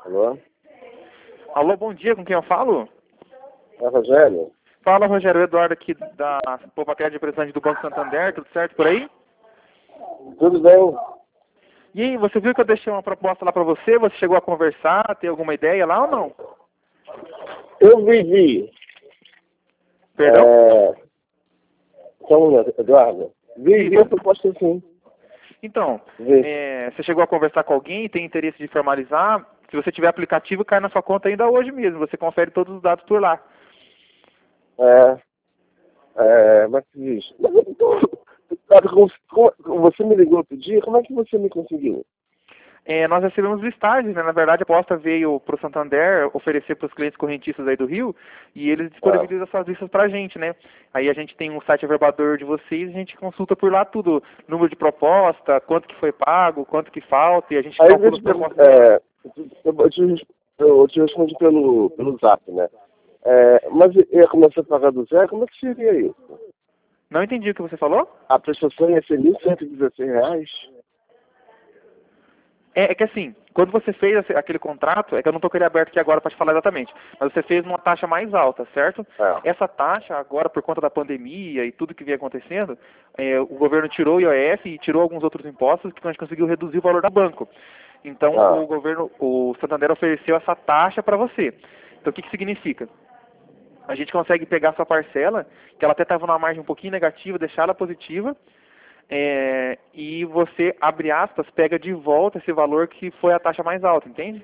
Alô? Alô, bom dia, com quem eu falo? É Rogério? Fala, Rogério, Eduardo aqui da Popaquete de Representante do Banco Santander, tudo certo por aí? Tudo bem? E aí, você viu que eu deixei uma proposta lá pra você? Você chegou a conversar, ter alguma ideia lá ou não? Eu vivi. Perdão? Só um minuto, Eduardo. Vivi a Isso. proposta sim. Então, Vi. você chegou a conversar com alguém, tem interesse de formalizar? Se você tiver aplicativo, cai na sua conta ainda hoje mesmo, você confere todos os dados por lá. Mas diz. Mas, então, Eduardo, você me ligou outro dia, como é que você me conseguiu? Nós recebemos listagens, né? Na verdade, a proposta veio para o Santander oferecer para os clientes correntistas aí do Rio e eles disponibilizam essas listas para a gente, né? Aí a gente tem um site averbador de vocês, a gente consulta por lá tudo, número de proposta, quanto que foi pago, quanto que falta e a gente Aí calcula as propostas. eu te respondi pelo Zap, né? Mas ia começar a pagar do zero, como é que seria isso? Não entendi o que você falou? A prestação ia ser R$ 1.116? É que assim, quando você fez aquele contrato, é que eu não estou com ele aberto aqui agora para te falar exatamente, mas você fez uma taxa mais alta, certo? É. Essa taxa, agora por conta da pandemia e tudo que vem acontecendo, o governo tirou o IOF e tirou alguns outros impostos que a gente conseguiu reduzir o valor do banco. Então o Santander ofereceu essa taxa para você. Então o que significa? A gente consegue pegar a sua parcela, que ela até estava numa margem um pouquinho negativa, deixar ela positiva, e você, abre aspas, pega de volta esse valor que foi a taxa mais alta, entende?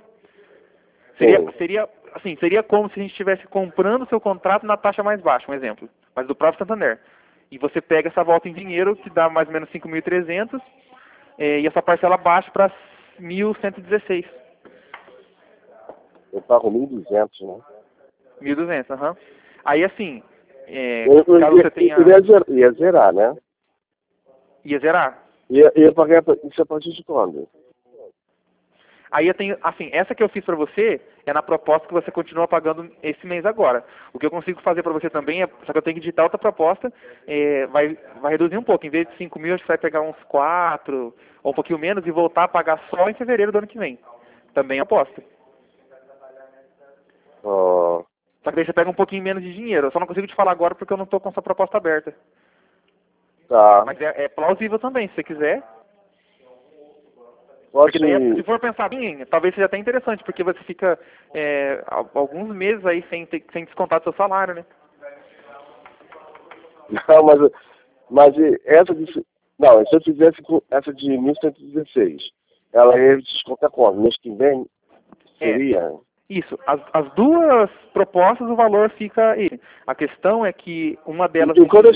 Seria como se a gente estivesse comprando o seu contrato na taxa mais baixa, um exemplo, mas do próprio Santander. E você pega essa volta em dinheiro, que dá mais ou menos 5.300, e essa parcela baixa para 1.116. Eu pago 1.200, né? 1.200, aham. Aí assim, caso você tenha... Ia zerar, né? Ia zerar. Ia pagar isso a partir de quando? Aí eu tenho, assim, essa que eu fiz para você é na proposta que você continua pagando esse mês agora. O que eu consigo fazer para você também é, só que eu tenho que digitar outra proposta, vai reduzir um pouco. Em vez de 5.000, acho que vai pegar uns 4 ou um pouquinho menos e voltar a pagar só em fevereiro do ano que vem. Também aposta. Oh. Só que daí você pega um pouquinho menos de dinheiro. Eu só não consigo te falar agora porque eu não estou com essa proposta aberta. Tá. Mas é plausível também, se você quiser. Pode... Se for pensar bem, talvez seja até interessante, porque você fica alguns meses aí sem descontar do seu salário, né? Não, mas essa de... Não, se eu fizesse essa de 1.116, ela ia descontar quando? Mês que vem seria... Isso. As duas propostas, o valor fica aí. A questão é que uma delas...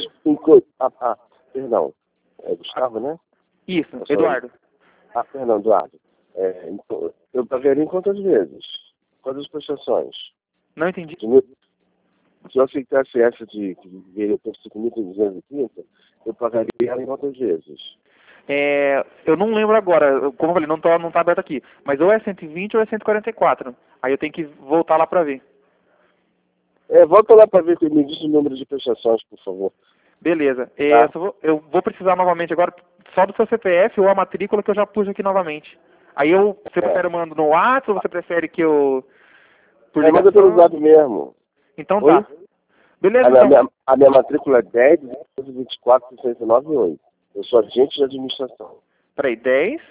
Perdão. É Gustavo, né? Isso, Eduardo. Perdão, Eduardo. Então, eu pagaria em quantas vezes? Quantas prestações? Não entendi. Se eu aceitasse essa que veio por 5.230, eu pagaria ela em quantas vezes? Eu não lembro agora, como eu falei, não tá aberto aqui. Mas ou é 120 ou é 144. Aí eu tenho que voltar lá para ver. Volta lá para ver que me diz o número de prestações, por favor. Beleza. Tá. Eu vou precisar novamente agora só do seu CPF ou a matrícula que eu já pus aqui novamente. Aí você prefere eu mando no WhatsApp ou você prefere que eu... Por ligação? Manda pelo WhatsApp mesmo. Então tá. Beleza, a minha matrícula é 10.224.698. Eu sou agente de administração. Peraí, 10?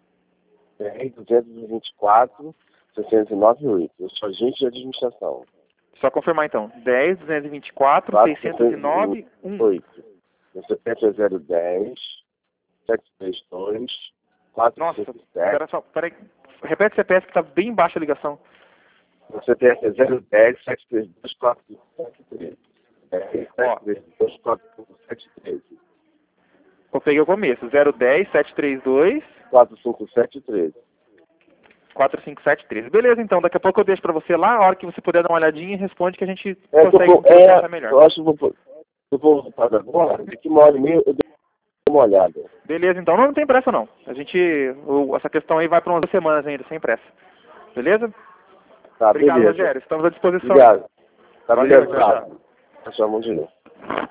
10.224.698. Eu sou agente de administração. Só confirmar então. 10.224.609.1. Meu CPF é 010-732-457. Nossa, peraí. Repete o CPF que tá bem baixa a ligação. Meu CPF é 010-732-457. 732-457. Eu peguei o começo. 010-732... 4573. 4573. Beleza, então. Daqui a pouco eu deixo pra você lá. A hora que você puder dar uma olhadinha, responde que a gente consegue pensar melhor. Eu acho que eu vou voltar agora. Daqui uma hora e meia eu dou uma olhada. Beleza, então. Não tem pressa, não. Essa questão aí vai para umas 2 semanas ainda, sem pressa. Beleza? Tá, obrigado, beleza. Rogério. Estamos à disposição. Obrigado. Tá, Valeu, beleza. Tchau, bom dia.